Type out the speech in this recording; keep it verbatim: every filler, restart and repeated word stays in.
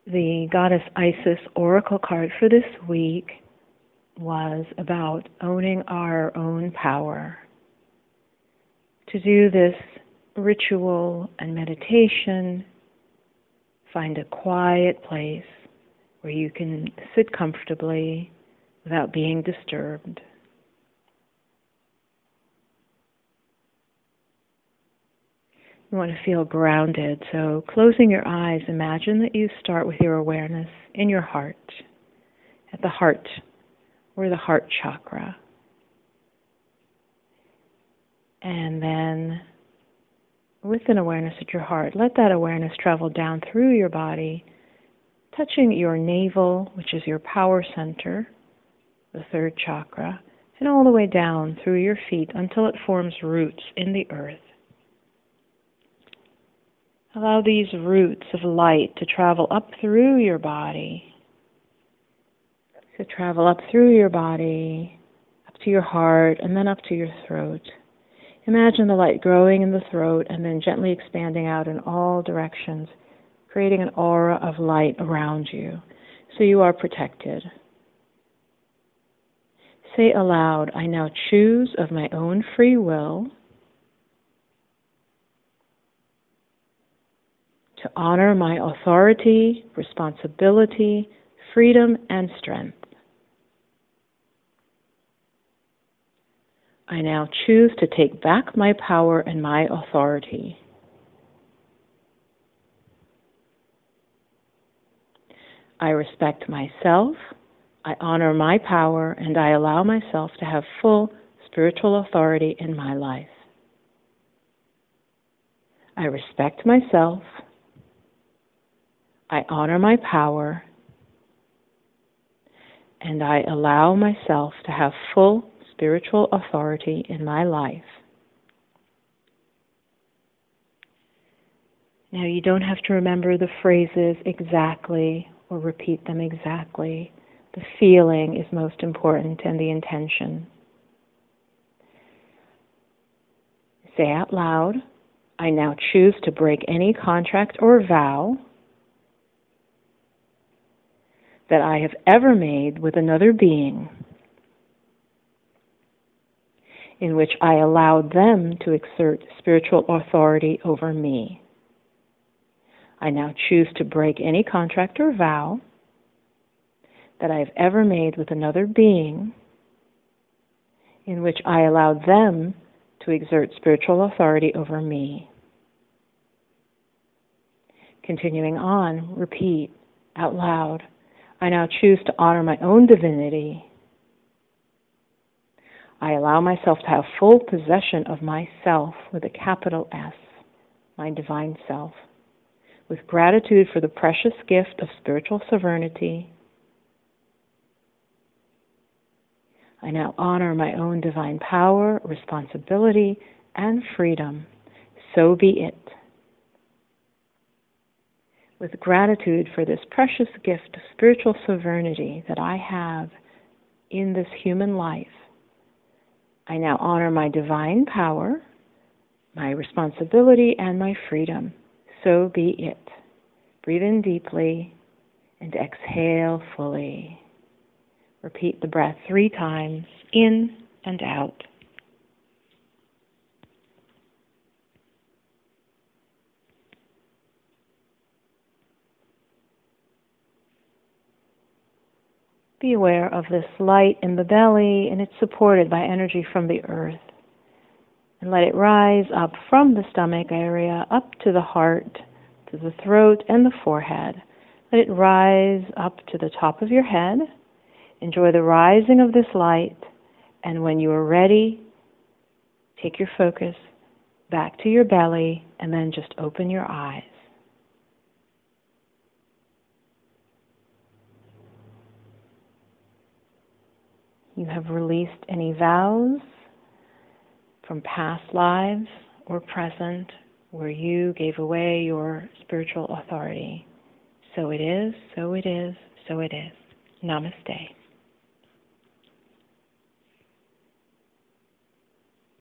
The Goddess Isis Oracle card for this week was about owning our own power. To do this ritual and meditation, find a quiet place where you can sit comfortably without being disturbed. You want to feel grounded, so closing your eyes, imagine that you start with your awareness in your heart, at the heart, or the heart chakra. And then, with an awareness at your heart, let that awareness travel down through your body, touching your navel, which is your power center, the third chakra, and all the way down through your feet until it forms roots in the earth. Allow these roots of light to travel up through your body, to travel up through your body, up to your heart, and then up to your throat. Imagine the light growing in the throat and then gently expanding out in all directions, creating an aura of light around you, so you are protected. Say aloud, I now choose of my own free will to honor my authority, responsibility, freedom, and strength. I now choose to take back my power and my authority. I respect myself, I honor my power, and I allow myself to have full spiritual authority in my life. I respect myself, I honor my power, and I allow myself to have full spiritual authority in my life. Now, you don't have to remember the phrases exactly or repeat them exactly. The feeling is most important, and the intention. Say out loud, I now choose to break any contract or vow that I have ever made with another being in which I allowed them to exert spiritual authority over me. I now choose to break any contract or vow that I have ever made with another being in which I allowed them to exert spiritual authority over me. Continuing on, repeat out loud, I now choose to honor my own divinity. I allow myself to have full possession of myself with a capital S, my divine self, with gratitude for the precious gift of spiritual sovereignty. I now honor my own divine power, responsibility, and freedom. So be it. With gratitude for this precious gift of spiritual sovereignty that I have in this human life, I now honor my divine power, my responsibility, and my freedom. So be it. Breathe in deeply and exhale fully. Repeat the breath three times, in and out. Be aware of this light in the belly, and it's supported by energy from the earth. And let it rise up from the stomach area, up to the heart, to the throat and the forehead. Let it rise up to the top of your head. Enjoy the rising of this light, and when you are ready, take your focus back to your belly, and then just open your eyes. You have released any vows from past lives or present where you gave away your spiritual authority. So it is, so it is, so it is. Namaste.